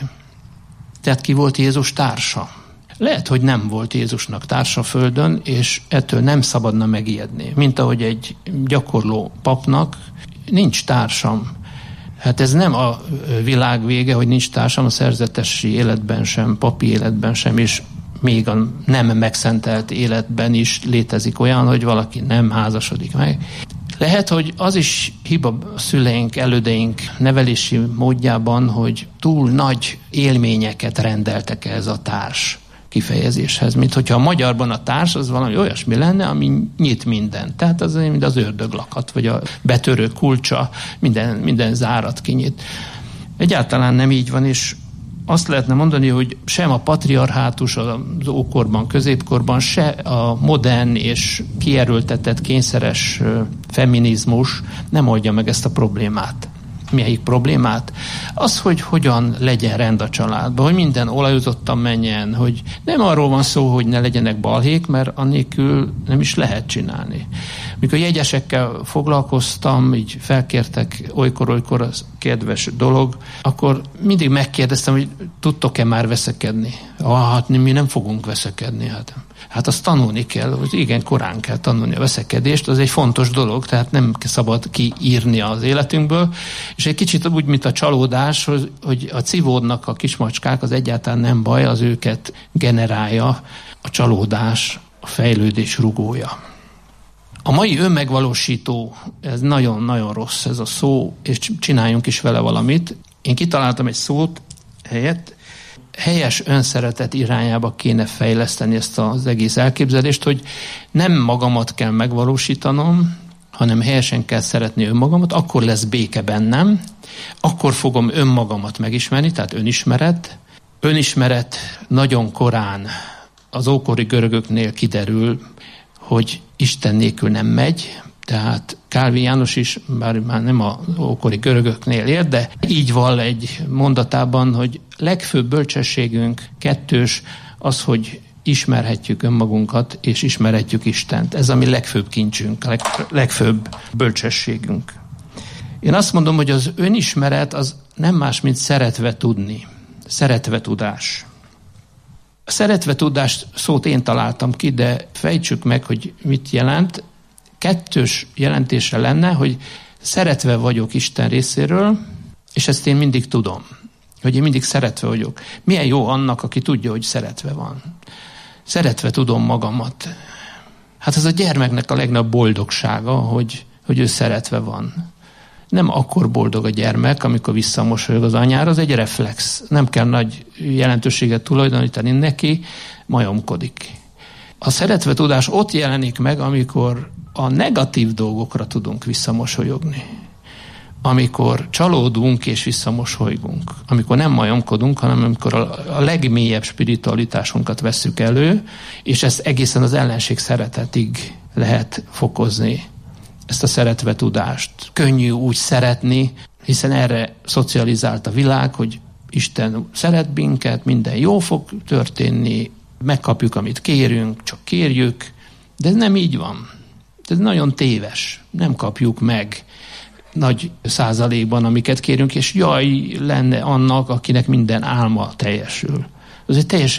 Tehát ki volt Jézus társa? Lehet, hogy nem volt Jézusnak társa a Földön, és ettől nem szabadna megijedni. Mint ahogy egy gyakorló papnak nincs társam. Hát ez nem a világ vége, hogy nincs társam a szerzetesi életben sem, papi életben sem, és még a nem megszentelt életben is létezik olyan, hogy valaki nem házasodik meg. Lehet, hogy az is hiba a szüleink, elődeink nevelési módjában, hogy túl nagy élményeket rendeltek ez a társ kifejezéshez. Mint hogyha a magyarban a társ az valami olyasmi lenne, ami nyit mindent. Tehát az, mint az ördöglakat, vagy a betörő kulcsa, minden zárat kinyit. Egyáltalán nem így van, és azt lehetne mondani, hogy sem a patriarhátus az ókorban, középkorban, se a modern és kierőltetett kényszeres feminizmus nem oldja meg ezt a problémát. Melyik problémát? Az, hogy hogyan legyen rend a családban, hogy minden olajozottan menjen, hogy nem arról van szó, hogy ne legyenek balhék, mert annélkül nem is lehet csinálni. Mikor jegyesekkel foglalkoztam, így felkértek olykor az kedves dolog, akkor mindig megkérdeztem, hogy tudtok-e már veszekedni? Hát mi nem fogunk veszekedni. Hát azt tanulni kell, hogy igen, korán kell tanulni a veszekedést, az egy fontos dolog, tehát nem szabad kiírni az életünkből, és egy kicsit úgy, mint a csalódás, hogy a civódnak a kismacskák az egyáltalán nem baj, az őket generálja a csalódás, a fejlődés rugója. A mai önmegvalósító, ez nagyon-nagyon rossz ez a szó, és csináljunk is vele valamit. Én kitaláltam egy szót helyett, helyes önszeretet irányába kéne fejleszteni ezt az egész elképzelést, hogy nem magamat kell megvalósítanom, hanem helyesen kell szeretni önmagamat, akkor lesz béke bennem, akkor fogom önmagamat megismerni, tehát önismeret. Önismeret nagyon korán az ókori görögöknél kiderül, hogy Isten nélkül nem megy, tehát Kálvin János is, bár már nem az ókori görögöknél él, de így vall egy mondatában, hogy legfőbb bölcsességünk kettős az, hogy ismerhetjük önmagunkat, és ismerhetjük Istent. Ez a mi legfőbb kincsünk, legfőbb bölcsességünk. Én azt mondom, hogy az önismeret az nem más, mint szeretve tudni. Szeretve tudás. A szeretve tudást szót én találtam ki, de fejtsük meg, hogy mit jelent. Kettős jelentése lenne, hogy szeretve vagyok Isten részéről, és ezt én mindig tudom, hogy én mindig szeretve vagyok. Milyen jó annak, aki tudja, hogy szeretve van. Szeretve tudom magamat. Hát ez a gyermeknek a legnagyobb boldogsága, hogy ő szeretve van. Nem akkor boldog a gyermek, amikor visszamosolyog az anyára, az egy reflex. Nem kell nagy jelentőséget tulajdonítani neki, majomkodik. A szeretve tudás ott jelenik meg, amikor a negatív dolgokra tudunk visszamosolyogni. Amikor csalódunk és visszamosolygunk. Amikor nem majomkodunk, hanem amikor a legmélyebb spiritualitásunkat vesszük elő, és ezt egészen az ellenség szeretetig lehet fokozni. Ezt a szeretve tudást. Könnyű úgy szeretni, hiszen erre szocializált a világ, hogy Isten szeret minket, minden jó fog történni, megkapjuk, amit kérünk, csak kérjük, de ez nem így van. Ez nagyon téves. Nem kapjuk meg nagy százalékban, amiket kérünk, és jaj lenne annak, akinek minden álma teljesül. Ez egy teljesen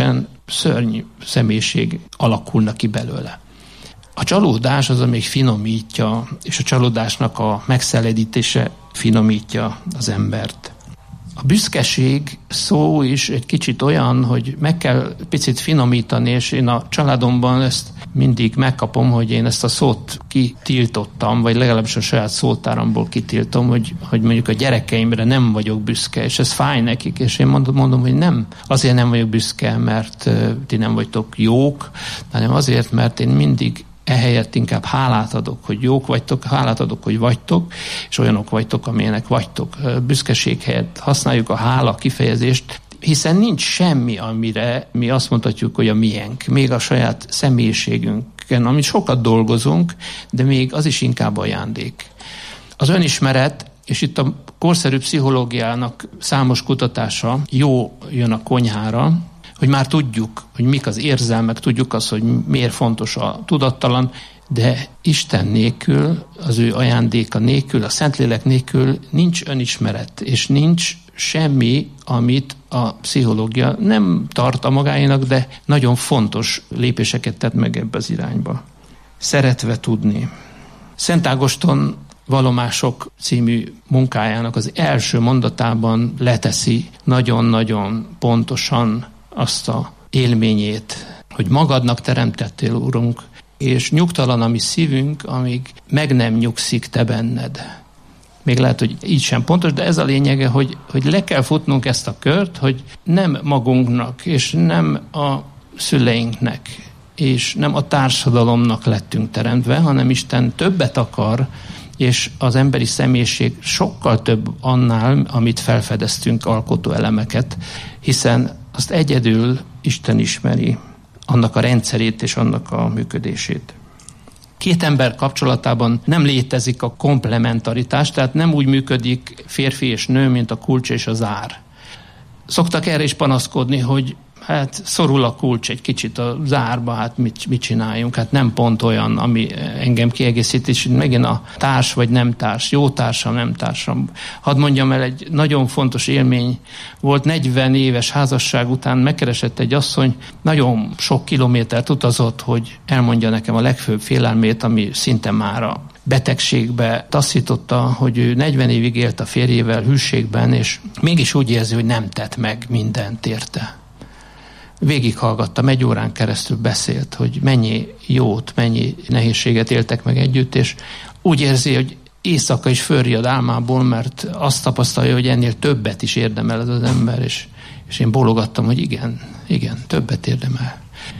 szörnyű személyiség alakulna ki belőle. A csalódás az, amelyik finomítja, és a csalódásnak a megszeledítése finomítja az embert. A büszkeség szó is egy kicsit olyan, hogy meg kell picit finomítani, és én a családomban ezt mindig megkapom, hogy én ezt a szót kitiltottam, vagy legalábbis a saját szótáramból kitiltom, hogy mondjuk a gyerekeimre nem vagyok büszke, és ez fáj nekik, és én mondom, hogy nem. Azért nem vagyok büszke, mert ti nem vagytok jók, hanem azért, mert én mindig ehelyett inkább hálát adok, hogy jók vagytok, hálát adok, hogy vagytok, és olyanok vagytok, amilyenek vagytok. Büszkeség helyett használjuk a hála kifejezést, hiszen nincs semmi, amire mi azt mondhatjuk, hogy a miénk, még a saját személyiségünkön, amit sokat dolgozunk, de még az is inkább ajándék. Az önismeret, és itt a korszerű pszichológiának számos kutatása jó jön a konyhára, hogy már tudjuk, hogy mik az érzelmek, tudjuk azt, hogy miért fontos a tudattalan, de Isten nélkül, az ő ajándéka nélkül, a Szentlélek nélkül nincs önismeret, és nincs semmi, amit a pszichológia nem tart a magáénak, de nagyon fontos lépéseket tett meg ebbe az irányba. Szeretve tudni. Szent Ágoston Vallomások című munkájának az első mondatában leteszi nagyon-nagyon pontosan azt a élményét, hogy magadnak teremtettél, Úrunk, és nyugtalan a mi szívünk, amíg meg nem nyugszik te benned. Még lehet, hogy így sem pontos, de ez a lényege, hogy le kell futnunk ezt a kört, hogy nem magunknak, és nem a szüleinknek, és nem a társadalomnak lettünk teremtve, hanem Isten többet akar, és az emberi személyiség sokkal több annál, amit felfedeztünk, alkotó elemeket, hiszen azt egyedül Isten ismeri, annak a rendszerét és annak a működését. Két ember kapcsolatában nem létezik a komplementaritás, tehát nem úgy működik férfi és nő, mint a kulcs és a zár. Szoktak erre is panaszkodni, hogy hát szorul a kulcs egy kicsit a zárba, hát mit csináljunk? Hát nem pont olyan, ami engem kiegészít, és megint a társ vagy nem társ, jó társam, nem társam. Hadd mondjam el, egy nagyon fontos élmény volt, 40 éves házasság után megkeresett egy asszony, nagyon sok kilométert utazott, hogy elmondja nekem a legfőbb félelmét, ami szinte már a betegségbe taszította, hogy ő 40 évig élt a férjével hűségben, és mégis úgy érzi, hogy nem tett meg mindent érte. Végighallgattam, 1 órán keresztül beszélt, hogy mennyi jót, mennyi nehézséget éltek meg együtt, és úgy érzi, hogy éjszaka is fölriad álmából, mert azt tapasztalja, hogy ennél többet is érdemel ez az ember, és én bólogattam, hogy igen, többet érdemel.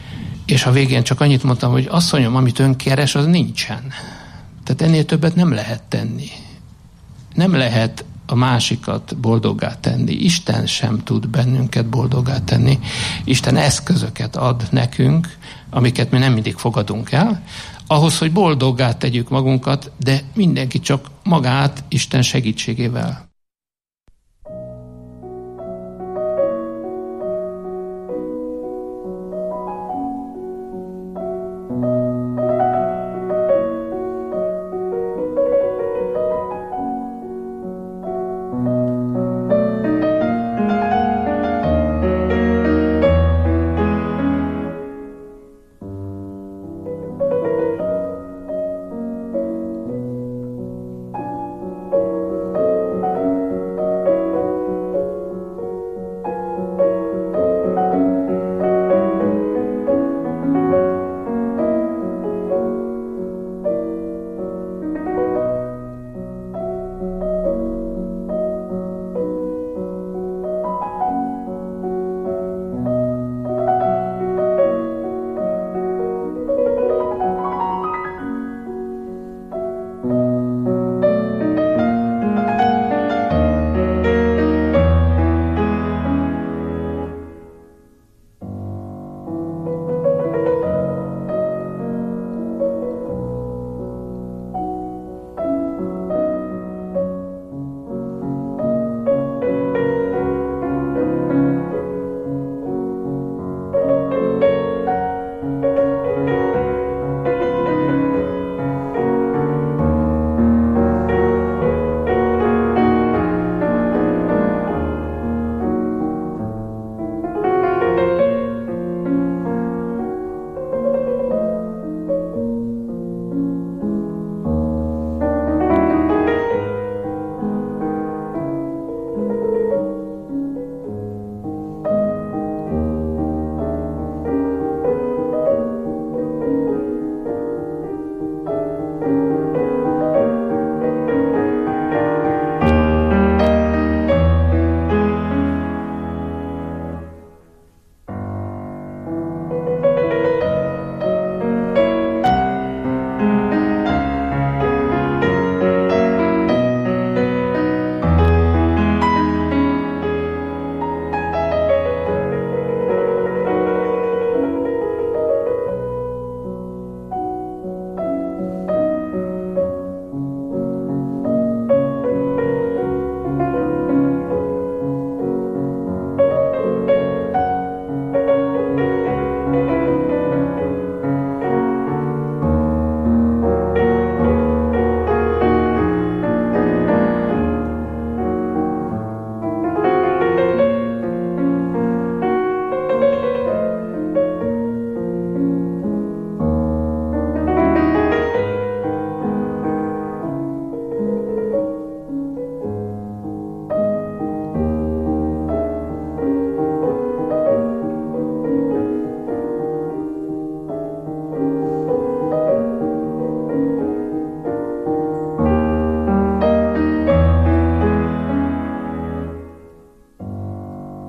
És a végén csak annyit mondtam, hogy asszonyom, amit ön keres, az nincsen. Tehát ennél többet nem lehet tenni. Nem lehet a másikat boldoggá tenni. Isten sem tud bennünket boldoggá tenni. Isten eszközöket ad nekünk, amiket mi nem mindig fogadunk el, ahhoz, hogy boldoggá tegyük magunkat, de mindenki csak magát Isten segítségével.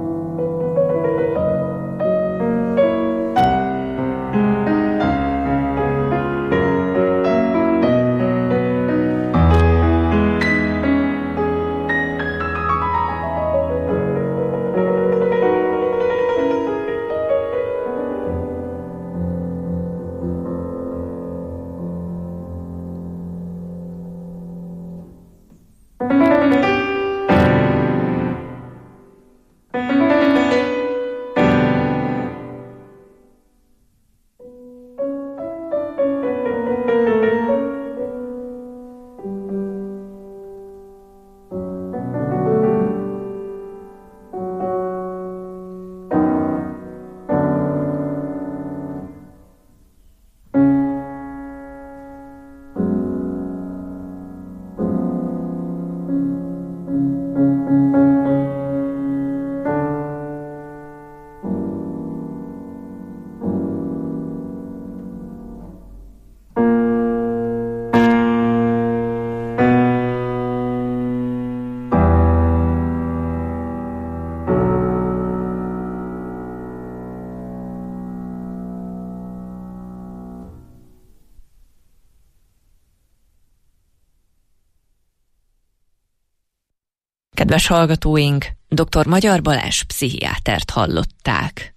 Kedves hallgatóink, dr. Magyar Balázs pszichiátert hallották.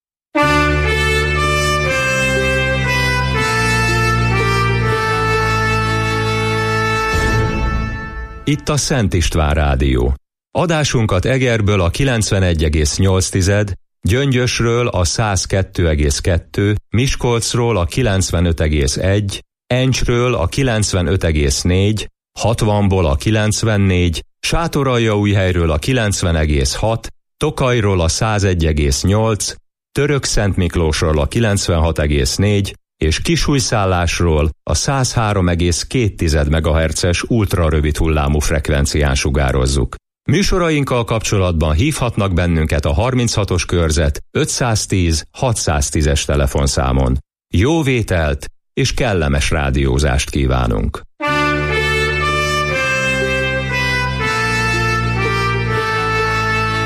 Itt a Szent István Rádió. Adásunkat Egerből a 91,8, Gyöngyösről a 102,2, Miskolcról a 95,1, Encsről a 95,4, 60-ból a 94, Sátoraljaújhelyről a 90,6, Tokajról a 101,8, Törökszentmiklósról a 96,4 és Kisújszállásról a 103,2 MHz-es ultrarövid hullámú frekvencián sugározzuk. Műsorainkkal kapcsolatban hívhatnak bennünket a 36-os körzet 510 610-es telefonszámon. Jó vételt és kellemes rádiózást kívánunk!